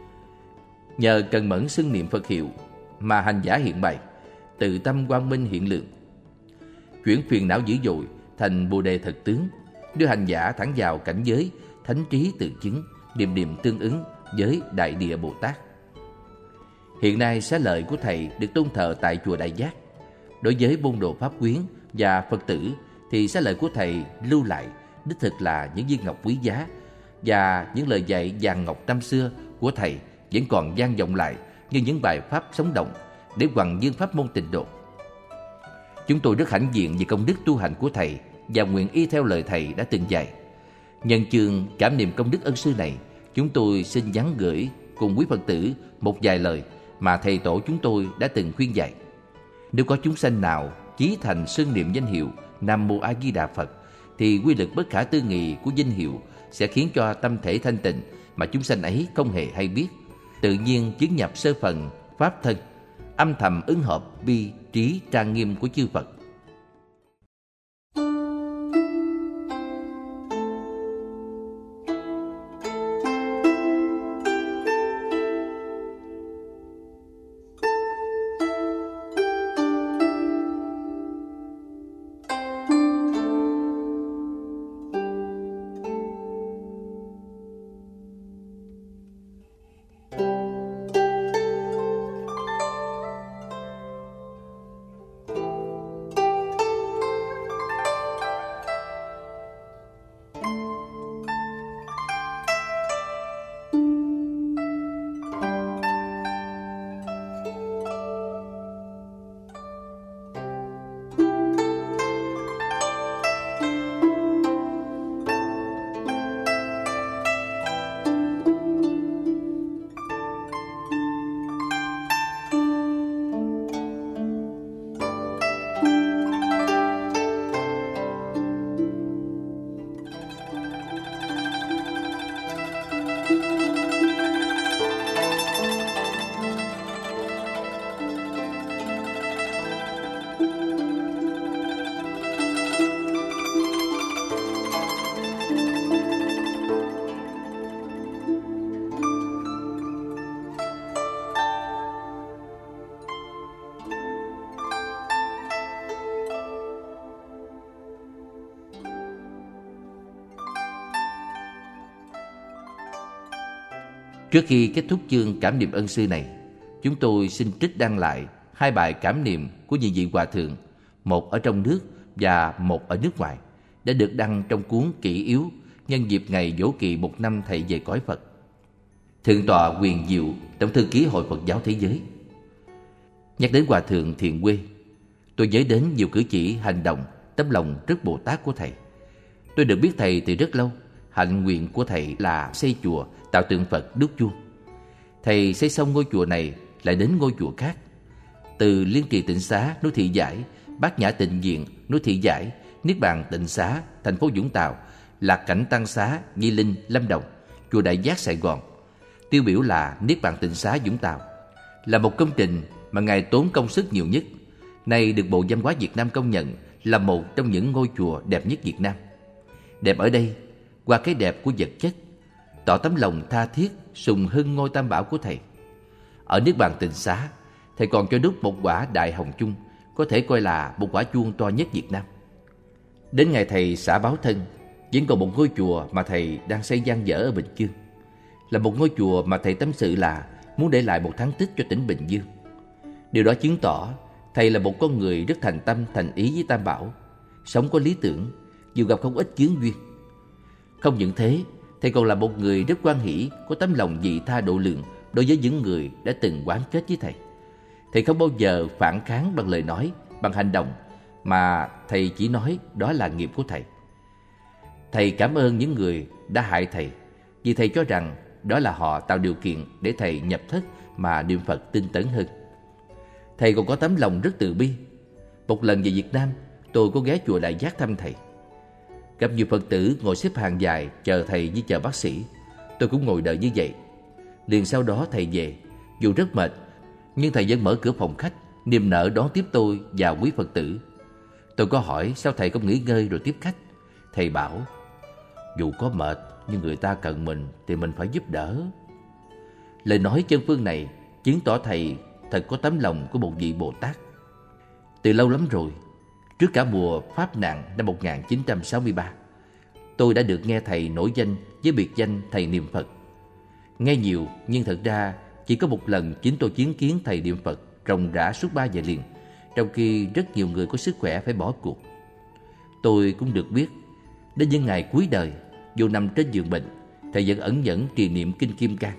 Nhờ cần mẫn xưng niệm Phật hiệu mà hành giả hiện bày, tự tâm quang minh hiện lượng, chuyển phiền não dữ dội thành Bồ đề thật tướng, đưa hành giả thẳng vào cảnh giới thánh trí tự chứng, điềm điềm tương ứng với Đại Địa Bồ Tát. Hiện nay xá lợi của thầy được tôn thờ tại chùa Đại Giác. Đối với môn đồ pháp quyến và Phật tử thì xá lợi của thầy lưu lại đích thực là những viên ngọc quý giá, và những lời dạy vàng ngọc năm xưa của thầy vẫn còn vang vọng lại như những bài pháp sống động để hoằng dương pháp môn tịnh độ. Chúng tôi rất hãnh diện về công đức tu hành của thầy và nguyện y theo lời thầy đã từng dạy. Nhân chương cảm niệm công đức ân sư này, chúng tôi xin nhắn gửi cùng quý Phật tử một vài lời mà thầy tổ chúng tôi đã từng khuyên dạy. Nếu có chúng sanh nào chí thành xưng niệm danh hiệu Nam Mô A Di Đà Phật thì quy lực bất khả tư nghị của danh hiệu sẽ khiến cho tâm thể thanh tịnh mà chúng sanh ấy không hề hay biết, tự nhiên chứng nhập sơ phần pháp thân, âm thầm ứng hợp bi trí trang nghiêm của chư Phật. Trước khi kết thúc chương cảm niệm ân sư này, chúng tôi xin trích đăng lại hai bài cảm niệm của những vị hòa thượng, một ở trong nước và một ở nước ngoài, đã được đăng trong cuốn Kỷ Yếu nhân dịp ngày dỗ kỳ 1 năm thầy về cõi Phật. Thượng tọa Quyền Diệu, Tổng thư ký Hội Phật giáo Thế giới. Nhắc đến hòa thượng Thiện Quê, tôi nhớ đến nhiều cử chỉ, hành động, tấm lòng rất Bồ Tát của thầy. Tôi được biết thầy từ rất lâu. Hạnh nguyện của thầy là xây chùa, tạo tượng Phật đúc chuông. Thầy xây xong ngôi chùa này lại đến ngôi chùa khác. Từ Liên Trì Tịnh Xá, núi Thị Giải, Bát Nhã Tịnh Viện, núi Thị Giải, Niết Bàn Tịnh Xá, thành phố Vũng Tàu, Lạc Cảnh Tăng Xá, Di Linh, Lâm Đồng, chùa Đại Giác Sài Gòn, tiêu biểu là Niết Bàn Tịnh Xá Vũng Tàu, là một công trình mà Ngài tốn công sức nhiều nhất, nay được Bộ Văn hóa Việt Nam công nhận là một trong những ngôi chùa đẹp nhất Việt Nam. Đẹp ở đây, qua cái đẹp của vật chất, tỏ tấm lòng tha thiết sùng hưng ngôi Tam Bảo của Thầy. Ở Niết Bàn Tịnh Xá, Thầy còn cho đúc một quả Đại Hồng Chung, có thể coi là một quả chuông to nhất Việt Nam. Đến ngày Thầy xả báo thân, vẫn còn một ngôi chùa mà Thầy đang xây dang dở ở Bình Dương, là một ngôi chùa mà Thầy tâm sự là muốn để lại một thắng tích cho tỉnh Bình Dương. Điều đó chứng tỏ Thầy là một con người rất thành tâm thành ý với Tam Bảo, sống có lý tưởng, dù gặp không ít chướng duyên. Không những thế, Thầy còn là một người rất hoan hỷ, có tấm lòng vị tha độ lượng đối với những người đã từng oán kết với Thầy. Thầy không bao giờ phản kháng bằng lời nói, bằng hành động, mà Thầy chỉ nói đó là nghiệp của Thầy. Thầy cảm ơn những người đã hại Thầy, vì Thầy cho rằng đó là họ tạo điều kiện để Thầy nhập thất mà niệm Phật tinh tấn hơn. Thầy còn có tấm lòng rất từ bi. Một lần về Việt Nam, tôi có ghé chùa Đại Giác thăm Thầy. Gặp nhiều Phật tử ngồi xếp hàng dài chờ Thầy như chờ bác sĩ. Tôi cũng ngồi đợi như vậy. Liền sau đó Thầy về. Dù rất mệt, nhưng Thầy vẫn mở cửa phòng khách, niềm nở đón tiếp tôi và quý Phật tử. Tôi có hỏi sao Thầy không nghỉ ngơi rồi tiếp khách. Thầy bảo, dù có mệt nhưng người ta cần mình thì mình phải giúp đỡ. Lời nói chân phương này chứng tỏ Thầy thật có tấm lòng của một vị Bồ Tát. Từ lâu lắm rồi, trước cả mùa Pháp nạn năm 1963, tôi đã được nghe Thầy nổi danh với biệt danh Thầy niệm Phật. Nghe nhiều, nhưng thật ra chỉ có một lần chính tôi chứng kiến Thầy niệm Phật ròng rã suốt 3 giờ liền, trong khi rất nhiều người có sức khỏe phải bỏ cuộc. Tôi cũng được biết, đến những ngày cuối đời, dù nằm trên giường bệnh, Thầy vẫn ẩn nhẫn trì niệm Kinh Kim Cang.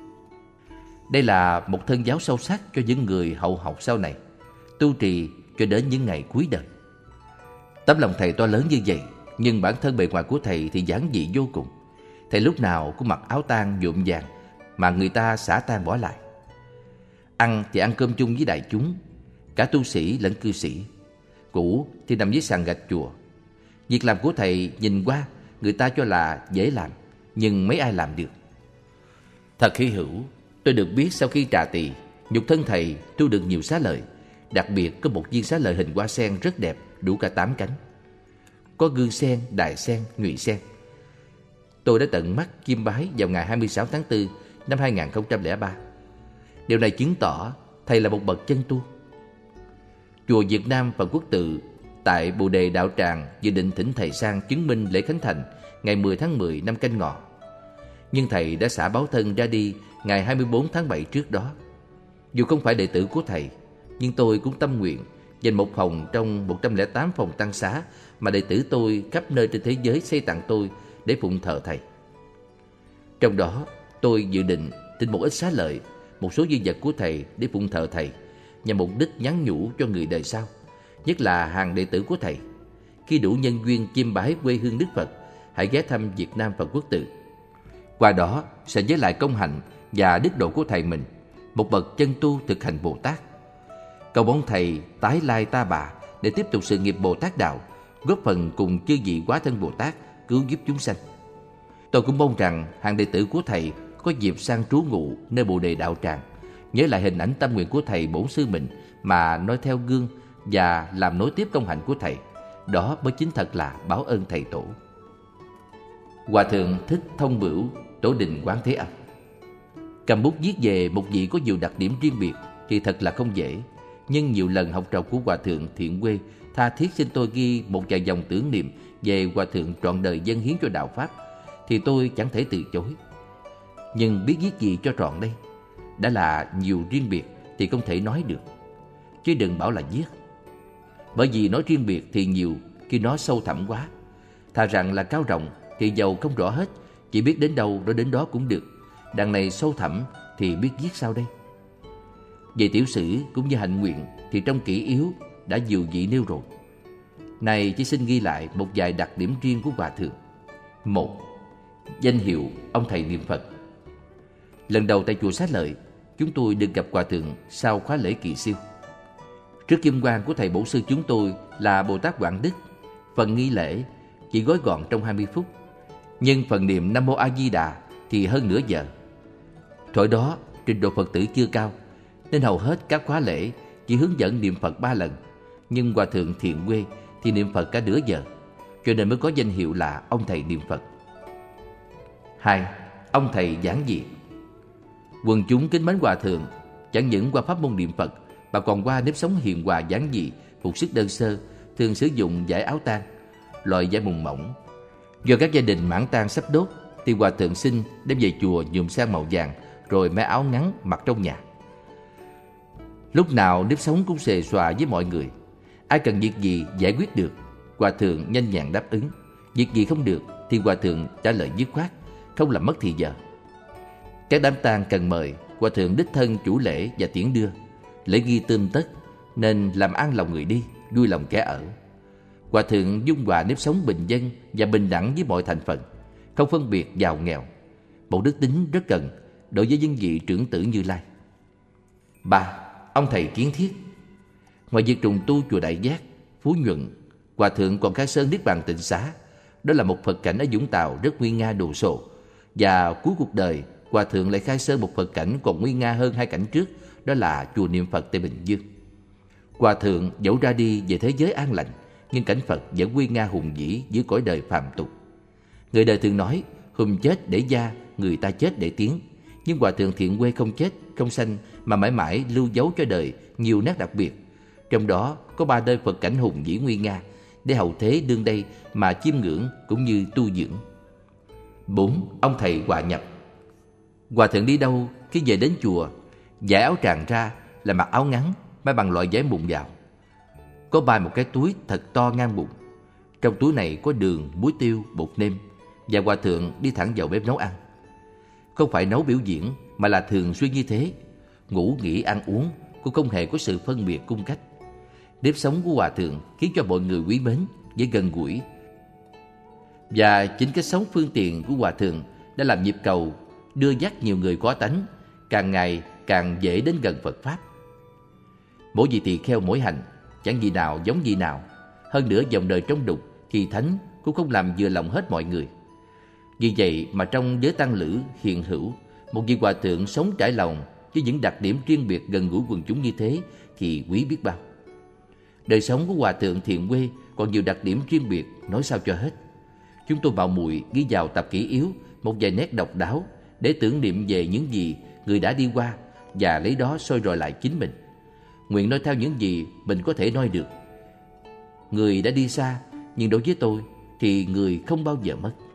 Đây là một thân giáo sâu sắc cho những người hậu học sau này, tu trì cho đến những ngày cuối đời. Tấm lòng Thầy to lớn như vậy, nhưng bản thân bề ngoài của Thầy thì giản dị vô cùng. Thầy lúc nào cũng mặc áo tang nhuộm vàng mà người ta xả tang bỏ lại. Ăn thì ăn cơm chung với đại chúng, cả tu sĩ lẫn cư sĩ. Ngủ thì nằm dưới sàn gạch chùa. Việc làm của Thầy nhìn qua người ta cho là dễ làm, nhưng mấy ai làm được. Thật hy hữu, tôi được biết sau khi trà tỳ, nhục thân Thầy tu được nhiều xá lợi. Đặc biệt có một viên xá lợi hình hoa sen rất đẹp, đủ cả 8 cánh. Có gương sen, đài sen, nhụy sen. Tôi đã tận mắt chiêm bái vào ngày 26 tháng 4 năm 2003. Điều này chứng tỏ Thầy là một bậc chân tu. Chùa Việt Nam Phật Quốc Tự tại Bồ Đề Đạo Tràng dự định thỉnh Thầy sang chứng minh lễ khánh thành ngày 10 tháng 10 năm Canh Ngọ. Nhưng Thầy đã xả báo thân ra đi ngày 24 tháng 7 trước đó. Dù không phải đệ tử của Thầy, nhưng tôi cũng tâm nguyện dành một phòng trong 108 phòng tăng xá mà đệ tử tôi khắp nơi trên thế giới xây tặng tôi để phụng thờ Thầy. Trong đó, tôi dự định xin một ít xá lợi, một số di vật của Thầy để phụng thờ Thầy, nhằm mục đích nhắn nhủ cho người đời sau, nhất là hàng đệ tử của Thầy. Khi đủ nhân duyên chiêm bái quê hương Đức Phật, hãy ghé thăm Việt Nam Phật Quốc Tự. Qua đó sẽ nhớ lại công hạnh và đức độ của Thầy mình, một bậc chân tu thực hành Bồ Tát. Cầu mong Thầy tái lai ta bà để tiếp tục sự nghiệp Bồ Tát đạo, góp phần cùng chư vị hóa thân Bồ Tát cứu giúp chúng sanh. Tôi cũng mong rằng hàng đệ tử của Thầy có dịp sang trú ngụ nơi Bồ Đề Đạo Tràng, nhớ lại hình ảnh tâm nguyện của Thầy bổn sư mình mà noi theo gương và làm nối tiếp công hạnh của Thầy. Đó mới chính thật là báo ơn Thầy Tổ. Hòa thượng Thích Thông Bửu, Tổ đình Quán Thế Âm. Cầm bút viết về một vị có nhiều đặc điểm riêng biệt thì thật là không dễ. Nhưng nhiều lần học trò của Hòa thượng Thiện Quê tha thiết xin tôi ghi một vài dòng tưởng niệm về Hòa thượng trọn đời dâng hiến cho đạo Pháp, thì tôi chẳng thể từ chối. Nhưng biết viết gì cho trọn đây? Đã là nhiều riêng biệt thì không thể nói được, chứ đừng bảo là viết. Bởi vì nói riêng biệt thì nhiều khi nó sâu thẳm quá. Thà rằng là cao rộng thì dầu không rõ hết, chỉ biết đến đâu nói đến đó cũng được. Đằng này sâu thẳm thì biết viết sao đây? Về tiểu sử cũng như hạnh nguyện thì trong kỷ yếu đã nhiều vị nêu rồi. Này chỉ xin ghi lại một vài đặc điểm riêng của Hòa thượng. 1. Danh hiệu ông Thầy niệm Phật. Lần đầu tại chùa Xá Lợi, chúng tôi được gặp Hòa thượng sau khóa lễ kỳ siêu. Trước kim quan của Thầy bổn sư chúng tôi là Bồ Tát Quảng Đức. Phần nghi lễ chỉ gói gọn trong 20 phút. Nhưng phần niệm Nam Mô A Di Đà thì hơn nửa giờ. Thuở đó trình độ Phật tử chưa cao, nên hầu hết các khóa lễ chỉ hướng dẫn niệm Phật 3 lần. Nhưng Hòa thượng Thiện Quê thì niệm Phật cả nửa giờ, cho nên mới có danh hiệu là ông thầy niệm Phật. 2. Ông thầy giảng dị. Quần chúng kính mến Hòa thượng chẳng những qua pháp môn niệm Phật mà còn qua nếp sống hiền hòa giản dị, phục sức đơn sơ, thường sử dụng vải áo tang, loại vải mùng mỏng. Do các gia đình mãn tang sắp đốt thì Hòa thượng xin đem về chùa nhuộm sang màu vàng, rồi may áo ngắn mặc trong nhà. Lúc nào nếp sống cũng xề xòa với mọi người. Ai cần việc gì giải quyết được, Hòa thượng nhanh nhàng đáp ứng. Việc gì không được thì Hòa thượng trả lời dứt khoát, không làm mất thì giờ. Các đám tang cần mời, Hòa thượng đích thân chủ lễ và tiễn đưa. Lễ nghi tươm tất nên làm an lòng người đi, vui lòng kẻ ở. Hòa thượng dung hòa nếp sống bình dân và bình đẳng với mọi thành phần, không phân biệt giàu nghèo, một đức tính rất cần đối với những vị trưởng tử Như Lai. 3. Ông thầy kiến thiết. Ngoài việc trùng tu chùa Đại Giác, Phú Nhuận, Hòa thượng còn khai sơn Niết Bàn Tịnh Xá. Đó là một Phật cảnh ở Vũng Tàu rất nguy nga đồ sộ. Và cuối cuộc đời, Hòa thượng lại khai sơn một Phật cảnh còn nguy nga hơn 2 cảnh trước, đó là chùa Niệm Phật tại Bình Dương. Hòa thượng dẫu ra đi về thế giới an lành, nhưng cảnh Phật vẫn nguy nga hùng vĩ dưới cõi đời phàm tục. Người đời thường nói hùm chết để gia, người ta chết để tiến. Nhưng Hòa thượng Thiện Quê không chết, không sanh, mà mãi mãi lưu dấu cho đời nhiều nét đặc biệt. Trong đó có 3 nơi Phật cảnh hùng vĩ nguy nga, để hậu thế đương đây mà chiêm ngưỡng cũng như tu dưỡng. 4. Ông thầy hòa nhập. Hòa thượng đi đâu khi về đến chùa, vải áo tràn ra là mặc áo ngắn may bằng loại vải mùng vào. Có bài một cái túi thật to ngang bụng. Trong túi này có đường, muối tiêu, bột nêm. Và Hòa thượng đi thẳng vào bếp nấu ăn. Không phải nấu biểu diễn mà là thường xuyên như thế. Ngủ nghỉ ăn uống cũng không hề có sự phân biệt cung cách. Nếp sống của Hòa thượng khiến cho mọi người quý mến, dễ gần gũi. Và chính cách sống phương tiện của Hòa thượng đã làm nhịp cầu đưa dắt nhiều người có tánh càng ngày càng dễ đến gần Phật Pháp. Mỗi vị tỳ kheo mỗi hành, chẳng gì nào giống gì nào. Hơn nữa dòng đời trong đục thì thánh cũng không làm vừa lòng hết mọi người. Vì vậy mà trong giới tăng lữ hiện hữu một vị Hòa thượng sống trải lòng với những đặc điểm riêng biệt gần gũi quần chúng như thế thì quý biết bao. Đời sống của Hòa thượng Thiện Quê còn nhiều đặc điểm riêng biệt, nói sao cho hết. Chúng tôi mạo muội ghi vào tập kỷ yếu một vài nét độc đáo để tưởng niệm về những gì người đã đi qua và lấy đó soi rọi lại chính mình. Nguyện nói theo những gì mình có thể nói được. Người đã đi xa, nhưng đối với tôi thì người không bao giờ mất.